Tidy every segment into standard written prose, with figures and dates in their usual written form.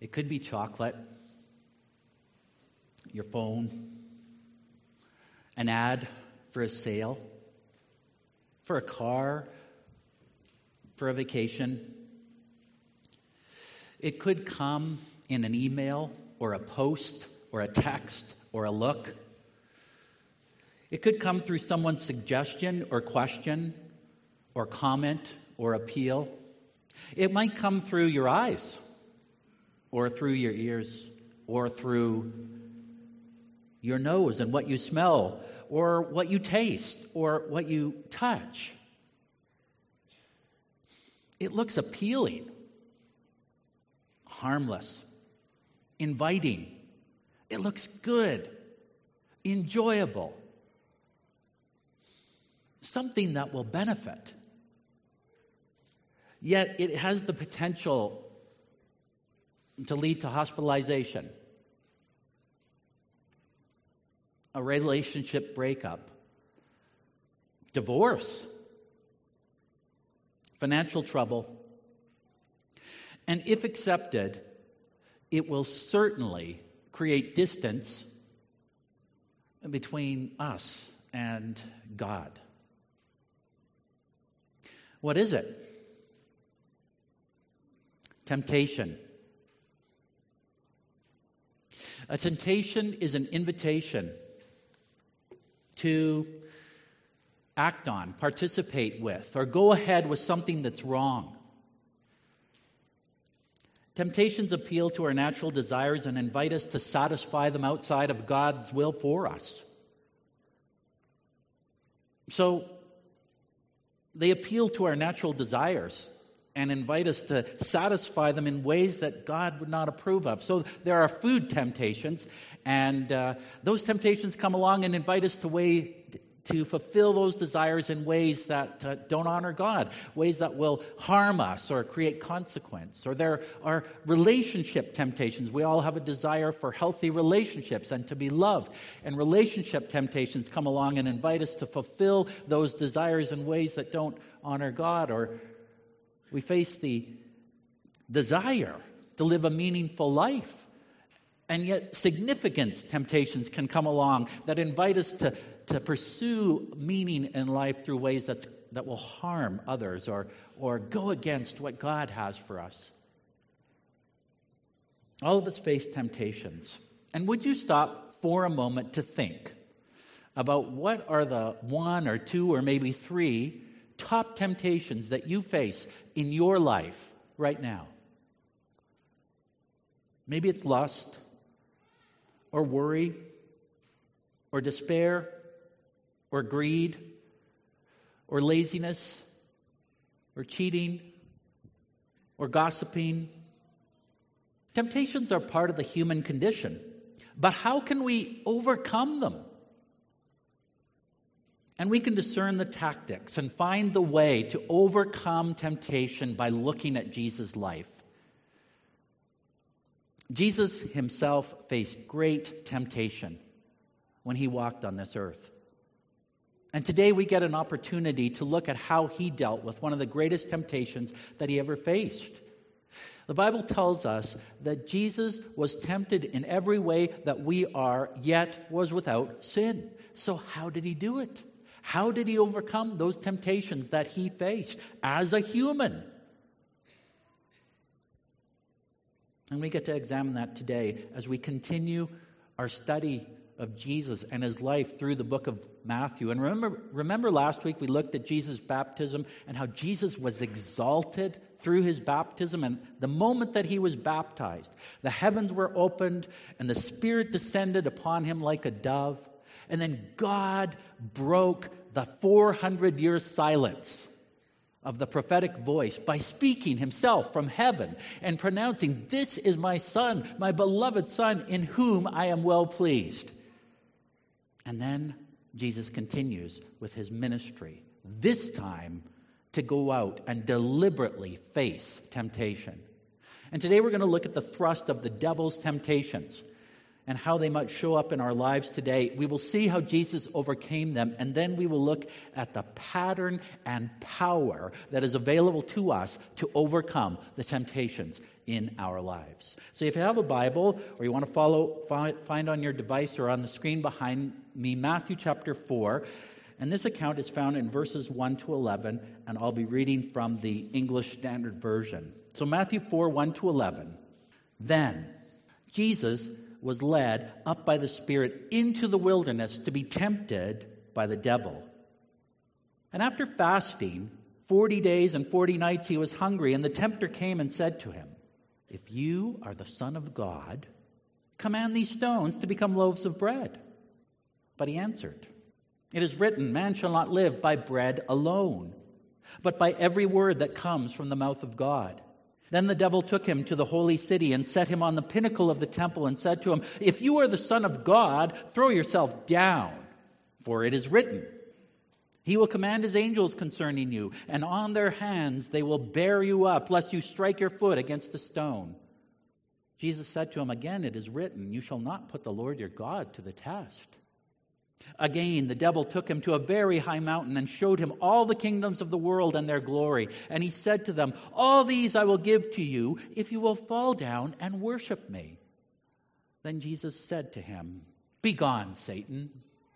It could be chocolate, your phone, an ad for a sale, for a car, for a vacation. It could come in an email or a post or a text or a look. It could come through someone's suggestion or question or comment or appeal. It might come through your eyes or through your ears or through your nose and what you smell or what you taste or what you touch. It looks appealing, harmless, inviting. It looks good, enjoyable, something that will benefit. Yet it has the potential to lead to hospitalization, a relationship breakup, divorce, financial trouble. And if accepted, it will certainly create distance between us and God. What is it? Temptation. A temptation is an invitation to act on, participate with, or go ahead with something that's wrong. Temptations appeal to our natural desires and invite us to satisfy them outside of God's will for us. So, they appeal to our natural desires and invite us to satisfy them in ways that God would not approve of. So there are food temptations, and those temptations come along and invite us to fulfill those desires in ways that don't honor God, ways that will harm us or create consequence. Or there are relationship temptations. We all have a desire for healthy relationships and to be loved. And relationship temptations come along and invite us to fulfill those desires in ways that don't honor God. Or we face the desire to live a meaningful life. And yet significance temptations can come along that invite us to pursue meaning in life through ways that will harm others or go against what God has for us. All of us face temptations. And would you stop for a moment to think about what are the one or two or maybe three top temptations that you face in your life right now? Maybe it's lust or worry or despair or greed or laziness or cheating or gossiping. Temptations are part of the human condition. But how can we overcome them? And we can discern the tactics and find the way to overcome temptation by looking at Jesus' life. Jesus himself faced great temptation when he walked on this earth. And today we get an opportunity to look at how he dealt with one of the greatest temptations that he ever faced. The Bible tells us that Jesus was tempted in every way that we are, yet was without sin. So how did he do it? How did he overcome those temptations that he faced as a human? And we get to examine that today as we continue our study of Jesus and his life through the book of Matthew. And remember last week we looked at Jesus' baptism and how Jesus was exalted through his baptism. And the moment that he was baptized, the heavens were opened and the Spirit descended upon him like a dove. And then God broke the 400-year silence of the prophetic voice by speaking himself from heaven and pronouncing, "This is my Son, my beloved Son, in whom I am well pleased." And then Jesus continues with his ministry, this time to go out and deliberately face temptation. And today we're going to look at the thrust of the devil's temptations and how they might show up in our lives today. We will see how Jesus overcame them, and then we will look at the pattern and power that is available to us to overcome the temptations in our lives. So if you have a Bible or you want to find on your device or on the screen behind me, Matthew chapter 4, and this account is found in verses 1 to 11, and I'll be reading from the English Standard Version. So Matthew 4, 1 to 11. Then Jesus was led up by the Spirit into the wilderness to be tempted by the devil. And after fasting 40 days and 40 nights, he was hungry, and the tempter came and said to him, "If you are the Son of God, command these stones to become loaves of bread." But he answered, "It is written, man shall not live by bread alone, but by every word that comes from the mouth of God." Then the devil took him to the holy city and set him on the pinnacle of the temple and said to him, "If you are the Son of God, throw yourself down, for it is written, he will command his angels concerning you, and on their hands they will bear you up, lest you strike your foot against a stone." Jesus said to him, "Again it is written, you shall not put the Lord your God to the test." Again, the devil took him to a very high mountain and showed him all the kingdoms of the world and their glory. And he said to them, "All these I will give to you if you will fall down and worship me." Then Jesus said to him, "Begone, Satan,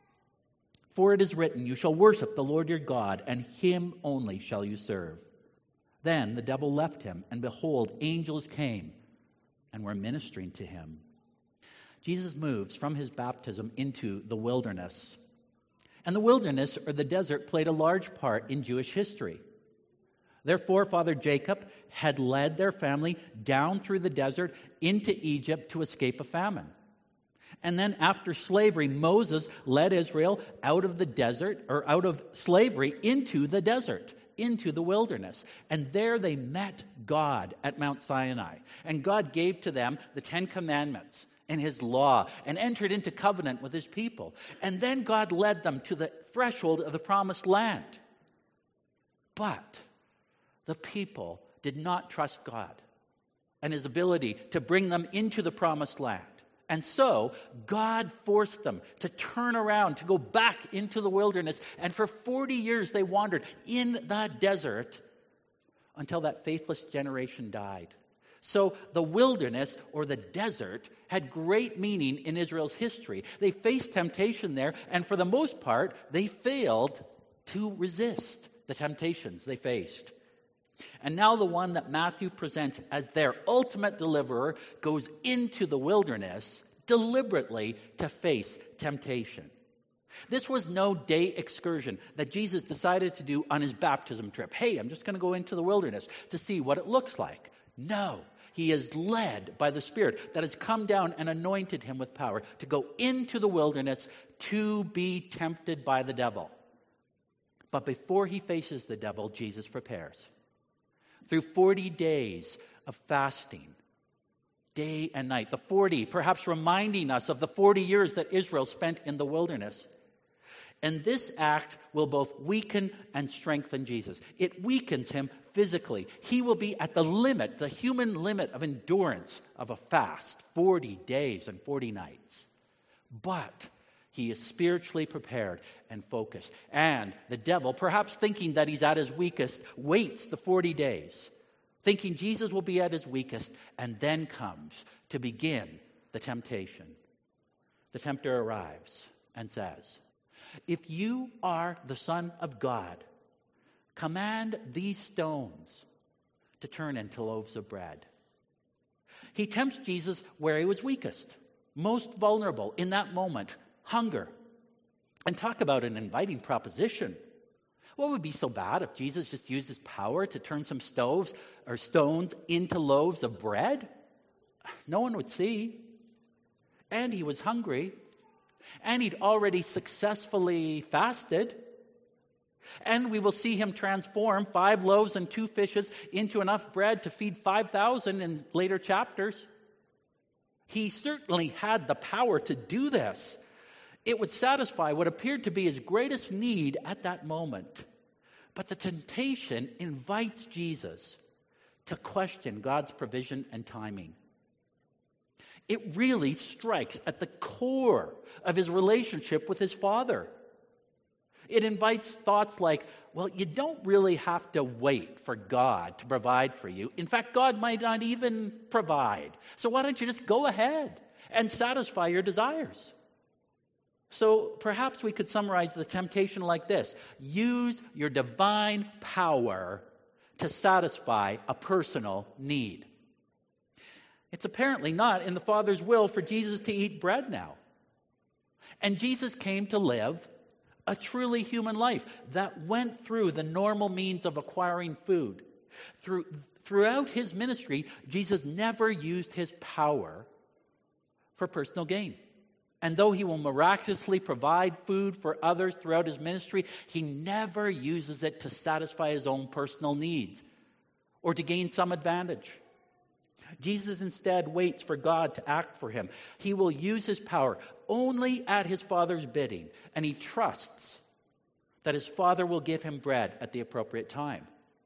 for it is written, you shall worship the Lord your God, and him only shall you serve." Then the devil left him, and behold, angels came and were ministering to him. Jesus moves from his baptism into the wilderness. And the wilderness, or the desert, played a large part in Jewish history. Their forefather Jacob had led their family down through the desert into Egypt to escape a famine. And then after slavery, Moses led Israel out of the desert, or out of slavery, into the desert, into the wilderness. And there they met God at Mount Sinai. And God gave to them the 10 Commandments and his law, and entered into covenant with his people. And then God led them to the threshold of the promised land. But the people did not trust God and his ability to bring them into the promised land. And so God forced them to turn around, to go back into the wilderness. And for 40 years they wandered in the desert until that faithless generation died. So the wilderness, or the desert, had great meaning in Israel's history. They faced temptation there, and for the most part, they failed to resist the temptations they faced. And now the one that Matthew presents as their ultimate deliverer goes into the wilderness deliberately to face temptation. This was no day excursion that Jesus decided to do on his baptism trip. Hey, I'm just going to go into the wilderness to see what it looks like. No, he is led by the Spirit that has come down and anointed him with power to go into the wilderness to be tempted by the devil. But before he faces the devil, Jesus prepares. Through 40 days of fasting, day and night, the 40 perhaps reminding us of the 40 years that Israel spent in the wilderness. And this act will both weaken and strengthen Jesus. It weakens him physically. He will be at the limit, the human limit of endurance of a fast, 40 days and 40 nights. But he is spiritually prepared and focused. And the devil, perhaps thinking that he's at his weakest, waits the 40 days, thinking Jesus will be at his weakest, and then comes to begin the temptation. The tempter arrives and says, "If you are the Son of God, command these stones to turn into loaves of bread." He tempts Jesus where he was weakest, most vulnerable in that moment, hunger. And talk about an inviting proposition. What would be so bad if Jesus just used his power to turn some stones into loaves of bread? No one would see. And he was hungry. And he'd already successfully fasted. And we will see him transform 5 loaves and 2 fishes into enough bread to feed 5,000 in later chapters. He certainly had the power to do this. It would satisfy what appeared to be his greatest need at that moment. But the temptation invites Jesus to question God's provision and timing. It really strikes at the core of his relationship with his Father. It invites thoughts like, well, you don't really have to wait for God to provide for you. In fact, God might not even provide. So why don't you just go ahead and satisfy your desires? So perhaps we could summarize the temptation like this: use your divine power to satisfy a personal need. It's apparently not in the Father's will for Jesus to eat bread now. And Jesus came to live a truly human life that went through the normal means of acquiring food. Throughout his ministry, Jesus never used his power for personal gain. And though he will miraculously provide food for others throughout his ministry, he never uses it to satisfy his own personal needs or to gain some advantage. Jesus instead waits for God to act for him. He will use his power only at his Father's bidding, and he trusts that his Father will give him bread at the appropriate time.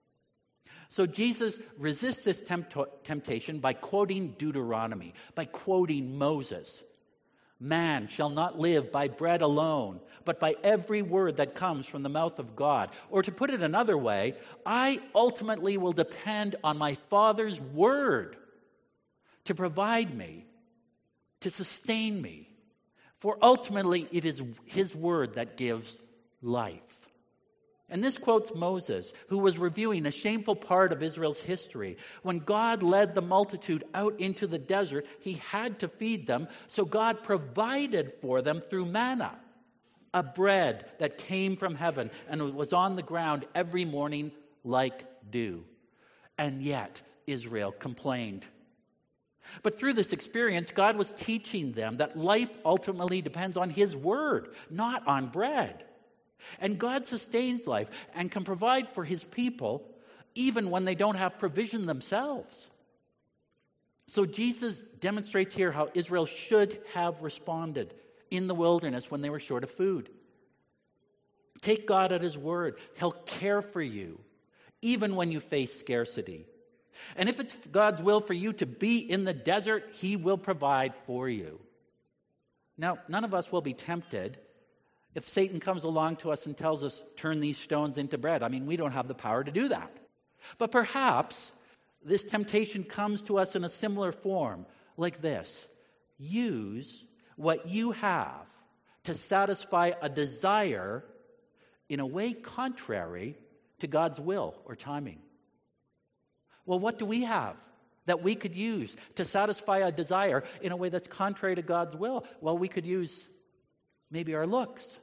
So Jesus resists this temptation by quoting Deuteronomy, by quoting Moses. Man shall not live by bread alone, but by every word that comes from the mouth of God. Or to put it another way, I ultimately will depend on my Father's word to provide me, to sustain me. For ultimately, it is his word that gives life. And this quotes Moses, who was reviewing a shameful part of Israel's history. When God led the multitude out into the desert, he had to feed them, so God provided for them through manna, a bread that came from heaven and was on the ground every morning like dew. And yet, Israel complained. But through this experience, God was teaching them that life ultimately depends on his word, not on bread. And God sustains life and can provide for his people even when they don't have provision themselves. So Jesus demonstrates here how Israel should have responded in the wilderness when they were short of food. Take God at his word. He'll care for you even when you face scarcity. And if it's God's will for you to be in the desert, he will provide for you. Now, none of us will be tempted if Satan comes along to us and tells us, turn these stones into bread. I mean, we don't have the power to do that. But perhaps this temptation comes to us in a similar form, like this: use what you have to satisfy a desire in a way contrary to God's will or timing. Well, what do we have that we could use to satisfy a desire in a way that's contrary to God's will? Well, we could use maybe our looks,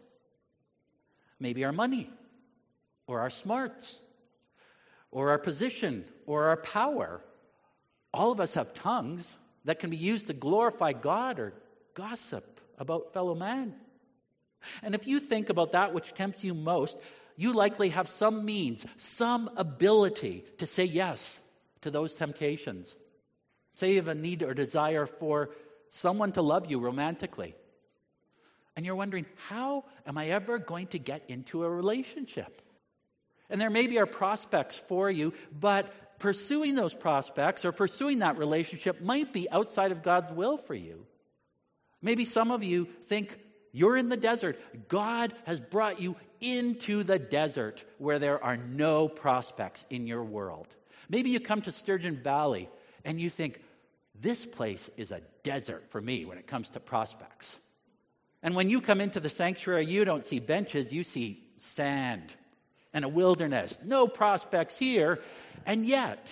maybe our money, or our smarts, or our position, or our power. All of us have tongues that can be used to glorify God or gossip about fellow man. And if you think about that which tempts you most, you likely have some means, some ability to say yes to those temptations. Say you have a need or desire for someone to love you romantically. And you're wondering, how am I ever going to get into a relationship? And there maybe are prospects for you, but pursuing those prospects or pursuing that relationship might be outside of God's will for you. Maybe some of you think you're in the desert. God has brought you into the desert where there are no prospects in your world. Maybe you come to Sturgeon Valley and you think, this place is a desert for me when it comes to prospects. And when you come into the sanctuary, you don't see benches, you see sand and a wilderness. No prospects here. And yet,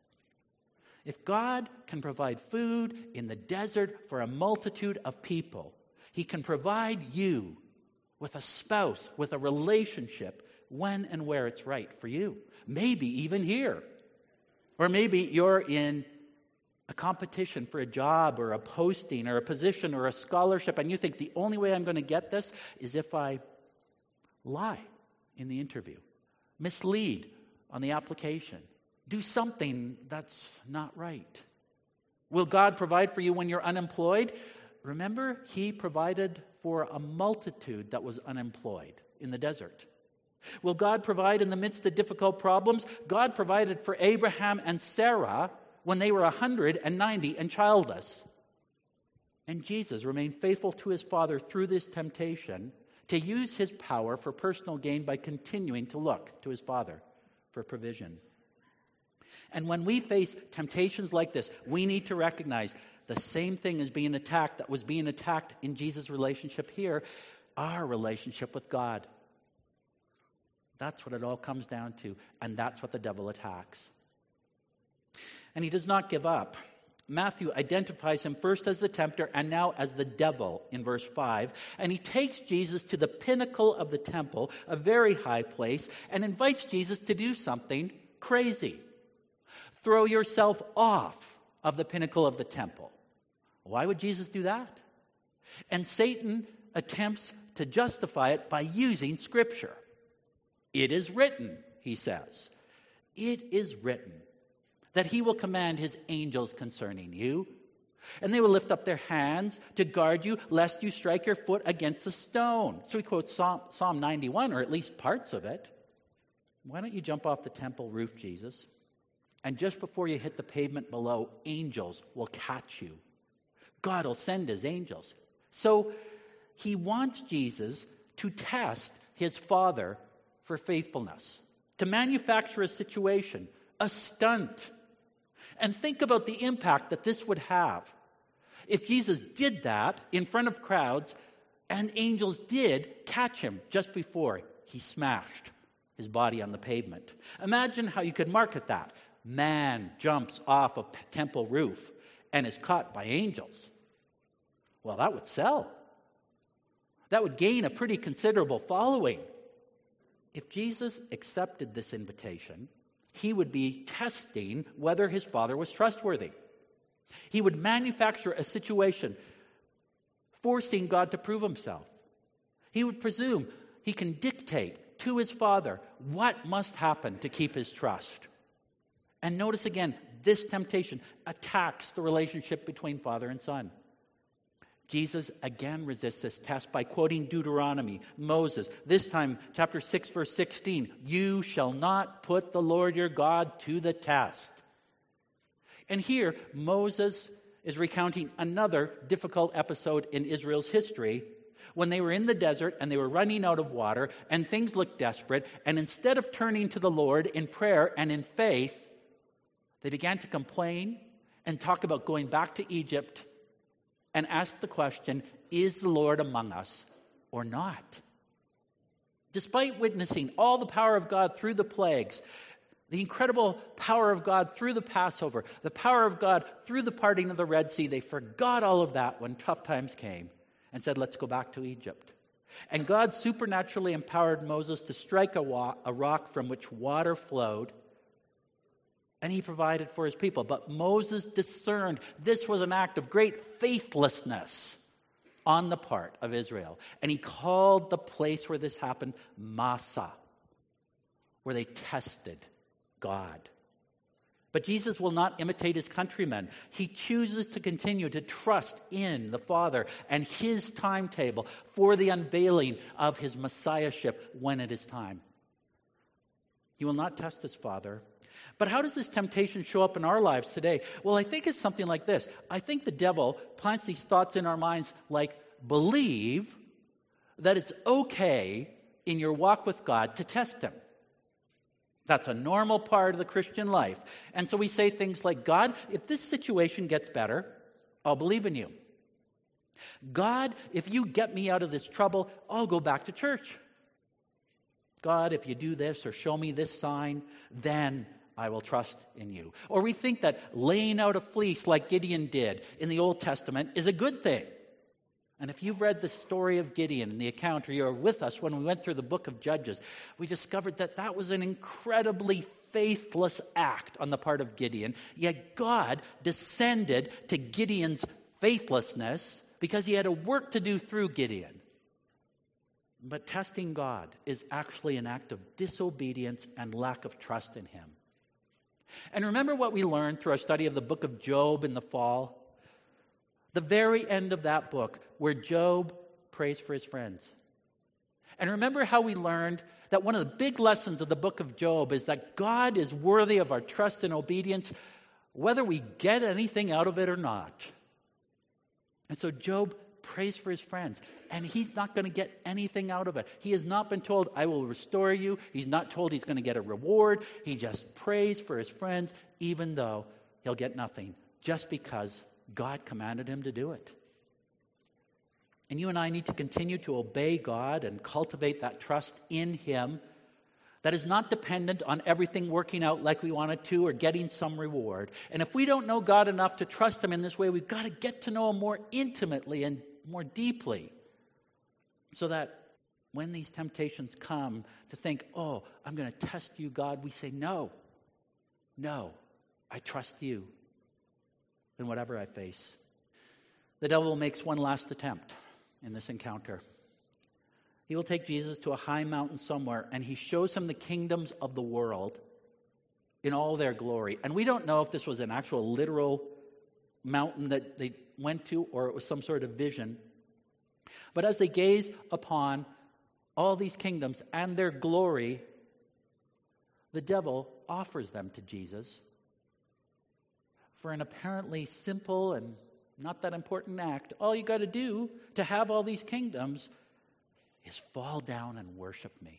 if God can provide food in the desert for a multitude of people, he can provide you with a spouse, with a relationship, when and where it's right for you. Maybe even here. Or maybe you're in a competition for a job or a posting or a position or a scholarship, and you think the only way I'm going to get this is if I lie in the interview, mislead on the application, do something that's not right. Will God provide for you when you're unemployed? Remember, he provided for a multitude that was unemployed in the desert. Will God provide in the midst of difficult problems? God provided for Abraham and Sarah when they were 190 and childless. And Jesus remained faithful to his Father through this temptation. to use his power for personal gain by continuing to look to his Father for provision. And when we face temptations like this, we need to recognize the same thing is being attacked that was being attacked in Jesus' relationship here, our relationship with God. That's what it all comes down to, and that's what the devil attacks. And he does not give up. Matthew identifies him first as the tempter and now as the devil in verse 5. And he takes Jesus to the pinnacle of the temple, a very high place, and invites Jesus to do something crazy. Throw yourself off of the pinnacle of the temple. Why would Jesus do that? And Satan attempts to justify it by using Scripture. It is written, he says. It is written that he will command his angels concerning you, and they will lift up their hands to guard you, lest you strike your foot against a stone. So he quotes Psalm 91, or at least parts of it. Why don't you jump off the temple roof, Jesus? And just before you hit the pavement below, angels will catch you. God will send his angels. So he wants Jesus to test his Father for faithfulness, to manufacture a situation, a stunt. And think about the impact that this would have. If Jesus did that in front of crowds, and angels did catch him just before he smashed his body on the pavement. Imagine how you could market that. Man jumps off a temple roof and is caught by angels. Well, that would sell. That would gain a pretty considerable following. If Jesus accepted this invitation, he would be testing whether his Father was trustworthy. He would manufacture a situation, forcing God to prove himself. He would presume he can dictate to his Father what must happen to keep his trust. And notice again, this temptation attacks the relationship between Father and Son. Jesus again resists this test by quoting Deuteronomy, Moses, this time chapter 6, verse 16. You shall not put the Lord your God to the test. And here, Moses is recounting another difficult episode in Israel's history when they were in the desert and they were running out of water and things looked desperate. And instead of turning to the Lord in prayer and in faith, they began to complain and talk about going back to Egypt and ask the question, is the Lord among us or not? Despite witnessing all the power of God through the plagues, the incredible power of God through the Passover, the power of God through the parting of the Red Sea, they forgot all of that when tough times came and said, let's go back to Egypt. And God supernaturally empowered Moses to strike a rock from which water flowed, and he provided for his people. But Moses discerned this was an act of great faithlessness on the part of Israel. And he called the place where this happened Massah, where they tested God. But Jesus will not imitate his countrymen. He chooses to continue to trust in the Father and his timetable for the unveiling of his Messiahship when it is time. He will not test his Father. But how does this temptation show up in our lives today? Well, I think it's something like this. I think the devil plants these thoughts in our minds like, believe that it's okay in your walk with God to test him. That's a normal part of the Christian life. And so we say things like, God, if this situation gets better, I'll believe in you. God, if you get me out of this trouble, I'll go back to church. God, if you do this or show me this sign, then I will trust in you. Or we think that laying out a fleece like Gideon did in the Old Testament is a good thing. And if you've read the story of Gideon and the account, or you're with us when we went through the book of Judges, we discovered that that was an incredibly faithless act on the part of Gideon. Yet God descended to Gideon's faithlessness because he had a work to do through Gideon. But testing God is actually an act of disobedience and lack of trust in him. And remember what we learned through our study of the book of Job in the fall? The very end of that book where Job prays for his friends. And remember how we learned that one of the big lessons of the book of Job is that God is worthy of our trust and obedience whether we get anything out of it or not. And so Job prays for his friends, and he's not going to get anything out of it. He has not been told, I will restore you. He's not told he's going to get a reward. He just prays for his friends, even though he'll get nothing, just because God commanded him to do it. And you and I need to continue to obey God and cultivate that trust in him that is not dependent on everything working out like we want it to or getting some reward. And if we don't know God enough to trust him in this way, we've got to get to know him more intimately and more deeply, so that when these temptations come to think, oh, I'm going to test you, God, we say, no, I trust you in whatever I face. The devil makes one last attempt in this encounter. He will take Jesus to a high mountain somewhere, and he shows him the kingdoms of the world in all their glory. And we don't know if this was an actual literal mountain that they went to, or it was some sort of vision. But as they gaze upon all these kingdoms and their glory, the devil offers them to Jesus for an apparently simple and not that important act. All you got to do to have all these kingdoms is fall down and worship me.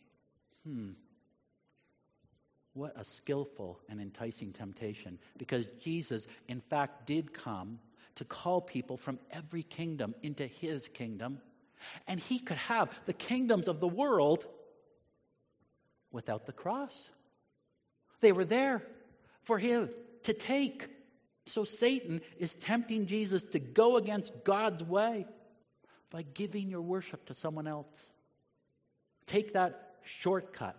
What a skillful and enticing temptation. Because Jesus, in fact, did come to call people from every kingdom into his kingdom. And he could have the kingdoms of the world without the cross. They were there for him to take. So Satan is tempting Jesus to go against God's way by giving your worship to someone else. Take that shortcut.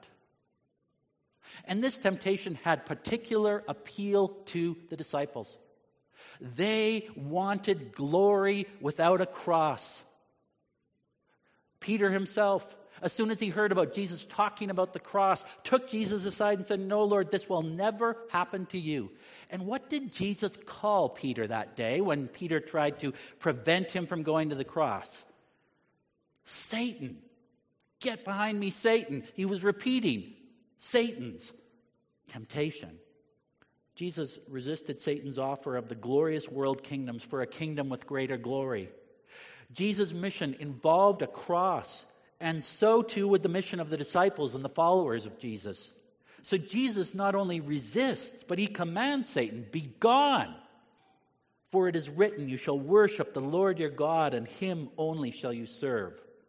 And this temptation had particular appeal to the disciples. They wanted glory without a cross. Peter himself, as soon as he heard about Jesus talking about the cross, took Jesus aside and said, no, Lord, this will never happen to you. And what did Jesus call Peter that day when Peter tried to prevent him from going to the cross? Satan. Get behind me, Satan. He was repeating Satan's temptation. Jesus resisted Satan's offer of the glorious world kingdoms for a kingdom with greater glory. Jesus' mission involved a cross, and so too would the mission of the disciples and the followers of Jesus. So Jesus not only resists, but he commands Satan, be gone. For it is written, you shall worship the Lord your God, and him only shall you serve.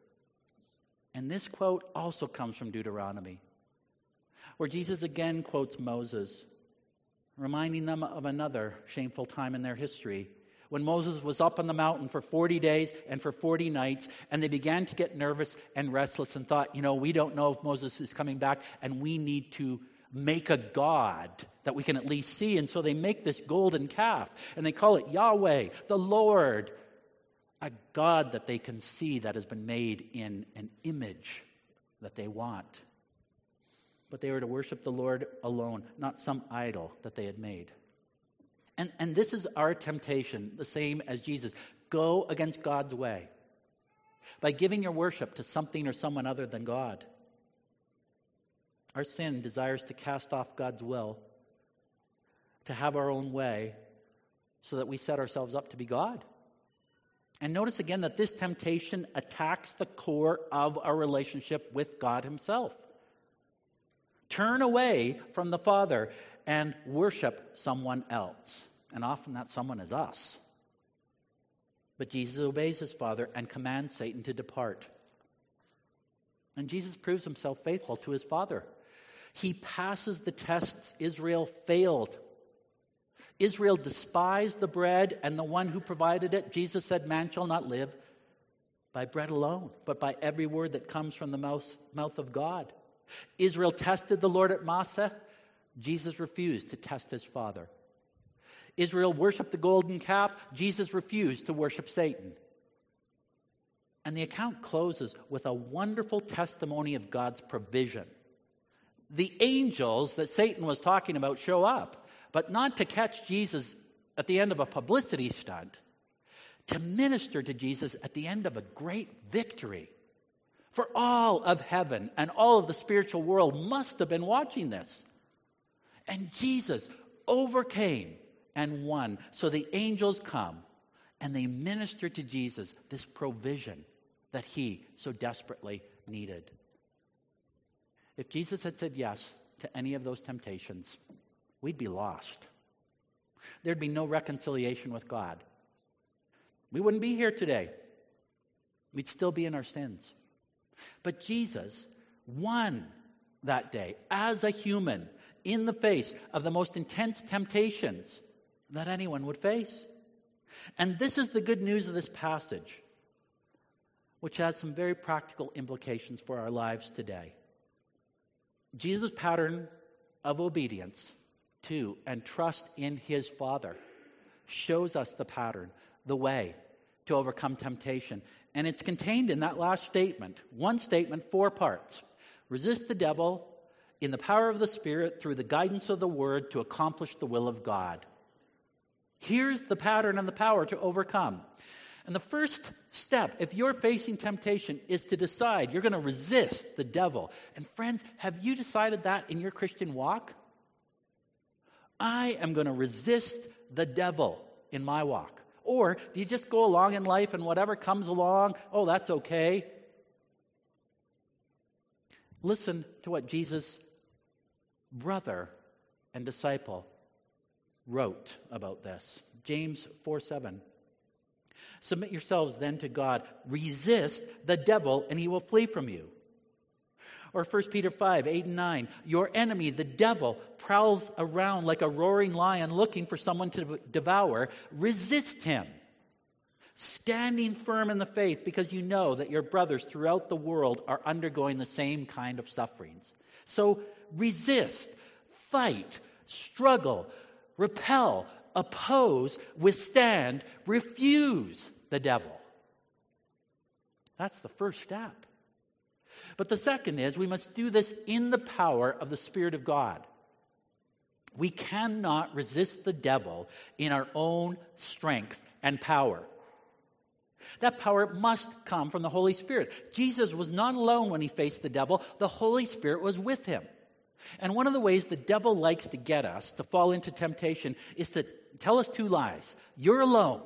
And this quote also comes from Deuteronomy, where Jesus again quotes Moses, reminding them of another shameful time in their history, when Moses was up on the mountain for 40 days and for 40 nights, and they began to get nervous and restless and thought, we don't know if Moses is coming back, and we need to make a god that we can at least see. And so they make this golden calf, and they call it Yahweh, the Lord, a God that they can see that has been made in an image that they want. But they were to worship the Lord alone, not some idol that they had made. And this is our temptation, the same as Jesus. Go against God's way by giving your worship to something or someone other than God. Our sin desires to cast off God's will, to have our own way, so that we set ourselves up to be God. And notice again that this temptation attacks the core of our relationship with God himself. Turn away from the Father and worship someone else. And often that someone is us. But Jesus obeys his Father and commands Satan to depart. And Jesus proves himself faithful to his Father. He passes the tests Israel failed. Israel despised the bread and the one who provided it. Jesus said, man shall not live by bread alone, but by every word that comes from the mouth of God. Israel tested the Lord at Massah. Jesus refused to test his Father. Israel worshiped the golden calf. Jesus refused to worship Satan. And the account closes with a wonderful testimony of God's provision. The angels that Satan was talking about show up, but not to catch Jesus at the end of a publicity stunt, to minister to Jesus at the end of a great victory. For all of heaven and all of the spiritual world must have been watching this. And Jesus overcame and won. So the angels come And they ministered to Jesus this provision that he so desperately needed. If Jesus had said yes to any of those temptations, we'd be lost. There'd be no reconciliation with God. We wouldn't be here today. We'd still be in our sins. But Jesus won that day as a human in the face of the most intense temptations that anyone would face. And this is the good news of this passage, which has some very practical implications for our lives today. Jesus' pattern of obedience to and trust in his Father shows us the pattern, the way to overcome temptation. And it's contained in that last statement. One statement, 4 parts. Resist the devil in the power of the Spirit through the guidance of the Word to accomplish the will of God. Here's the pattern and the power to overcome. And the first step, if you're facing temptation, is to decide you're going to resist the devil. And friends, have you decided that in your Christian walk? I am going to resist the devil in my walk. Or do you just go along in life and whatever comes along, oh, that's okay? Listen to what Jesus' brother and disciple wrote about this. James 4:7. Submit yourselves then to God. Resist the devil and he will flee from you. Or 1 Peter 5:8-9. Your enemy, the devil, prowls around like a roaring lion looking for someone to devour. Resist him, standing firm in the faith, because you know that your brothers throughout the world are undergoing the same kind of sufferings. So resist, fight, struggle, repel, oppose, withstand, refuse the devil. That's the first step. But the second is we must do this in the power of the Spirit of God. We cannot resist the devil in our own strength and power. That power must come from the Holy Spirit. Jesus was not alone when he faced the devil. The Holy Spirit was with him. And one of the ways the devil likes to get us to fall into temptation is to tell us 2 lies. You're alone.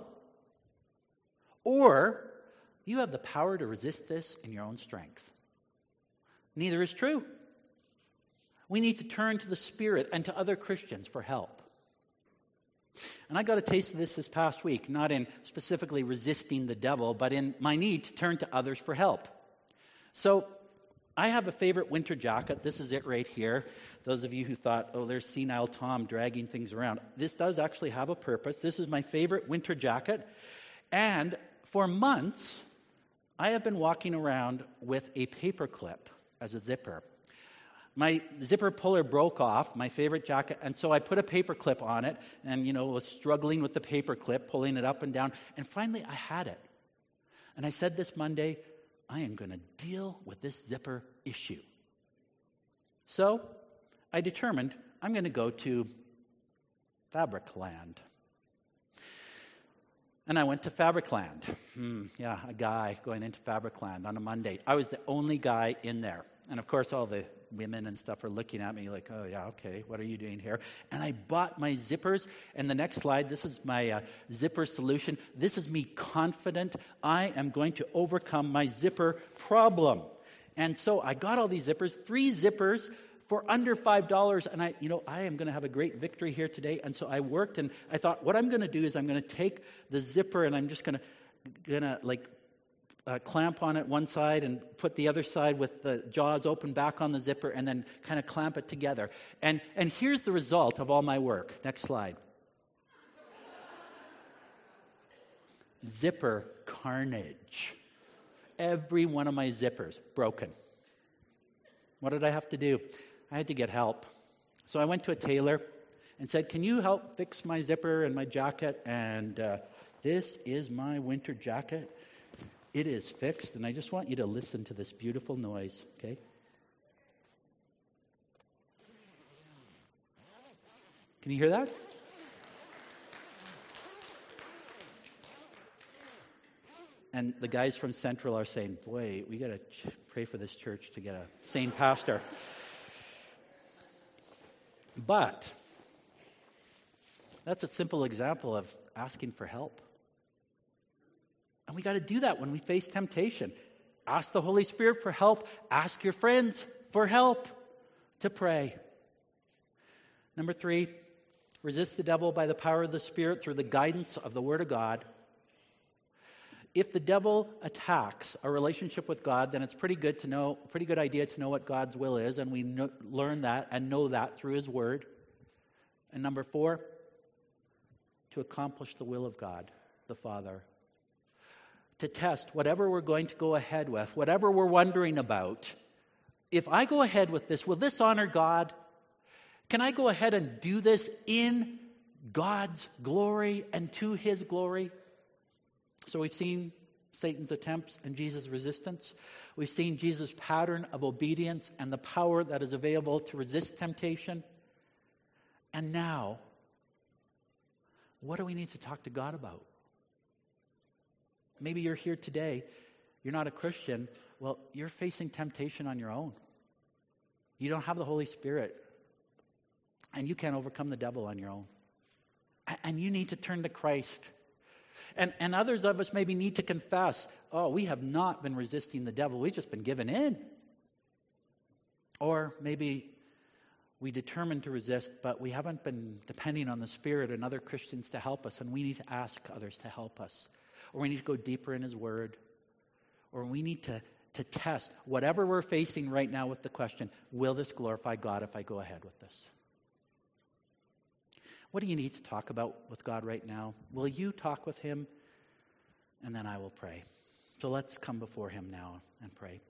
Or you have the power to resist this in your own strength. Neither is true. We need to turn to the Spirit and to other Christians for help. And I got a taste of this past week, not in specifically resisting the devil, but in my need to turn to others for help. So I have a favorite winter jacket. This is it right here. Those of you who thought, oh, there's senile Tom dragging things around. This does actually have a purpose. This is my favorite winter jacket. And for months, I have been walking around with a paper clip as a zipper. My zipper puller broke off, my favorite jacket, and so I put a paper clip on it and, was struggling with the paper clip, pulling it up and down, and finally I had it. And I said this Monday, I am going to deal with this zipper issue. So I determined I'm going to go to Fabricland. And I went to Fabricland. A guy going into Fabricland on a Monday. I was the only guy in there. And of course, all the women and stuff are looking at me like, oh, yeah, okay, what are you doing here? And I bought my zippers. And the next slide, this is my zipper solution. This is me confident I am going to overcome my zipper problem. And so I got all these zippers, 3 zippers for under $5. And I am going to have a great victory here today. And so I worked and I thought, what I'm going to do is I'm going to take the zipper and I'm just going to clamp on it one side and put the other side with the jaws open back on the zipper and then kind of clamp it together. And here's the result of all my work. Next slide. Zipper carnage. Every one of my zippers broken. What did I have to do? I had to get help. So I went to a tailor and said, can you help fix my zipper and my jacket? And this is my winter jacket. It is fixed, and I just want you to listen to this beautiful noise, okay? Can you hear that? And the guys from Central are saying, boy, we got to pray for this church to get a sane pastor. But that's a simple example of asking for help. And we got to do that when we face temptation. Ask the Holy Spirit for help. Ask your friends for help to pray. Number 3, resist the devil by the power of the Spirit through the guidance of the Word of God. If the devil attacks our relationship with God, then it's pretty good idea to know what God's will is, and we learn that and know that through His Word. And number 4, to accomplish the will of God, the Father. To test whatever we're going to go ahead with, whatever we're wondering about. If I go ahead with this, will this honor God? Can I go ahead and do this in God's glory and to His glory? So we've seen Satan's attempts and Jesus' resistance. We've seen Jesus' pattern of obedience and the power that is available to resist temptation. And now, what do we need to talk to God about? Maybe you're here today, you're not a Christian. Well, you're facing temptation on your own. You don't have the Holy Spirit. And you can't overcome the devil on your own. And you need to turn to Christ. And others of us maybe need to confess, we have not been resisting the devil. We've just been giving in. Or maybe we determined to resist, but we haven't been depending on the Spirit and other Christians to help us, and we need to ask others to help us. Or we need to go deeper in His Word. Or we need to test whatever we're facing right now with the question, will this glorify God if I go ahead with this? What do you need to talk about with God right now? Will you talk with Him? And then I will pray. So let's come before Him now and pray.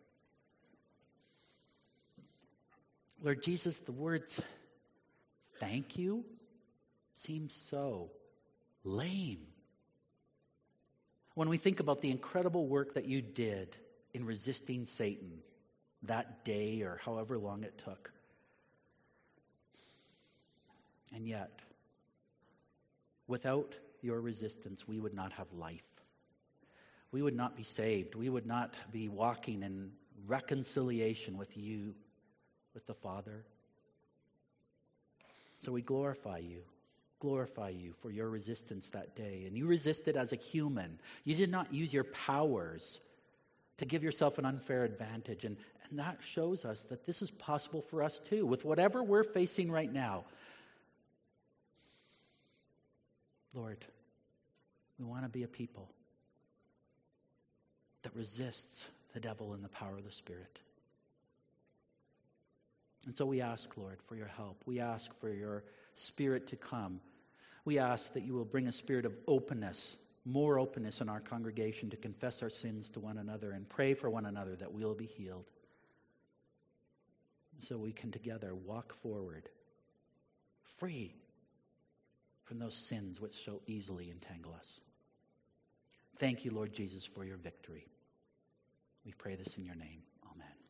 Lord Jesus, the words thank you seem so lame. When we think about the incredible work that you did in resisting Satan that day or however long it took. And yet, without your resistance, we would not have life. We would not be saved. We would not be walking in reconciliation with you, with the Father. So we glorify you for your resistance that day. And you resisted as a human. You did not use your powers to give yourself an unfair advantage. And that shows us that this is possible for us too, with whatever we're facing right now. Lord, we want to be a people that resists the devil in the power of the Spirit. And so we ask, Lord, for your help. We ask for your Spirit to come. We ask that you will bring a spirit of openness, more openness in our congregation to confess our sins to one another and pray for one another that we'll be healed. So we can together walk forward, free from those sins which so easily entangle us. Thank you, Lord Jesus, for your victory. We pray this in your name. Amen.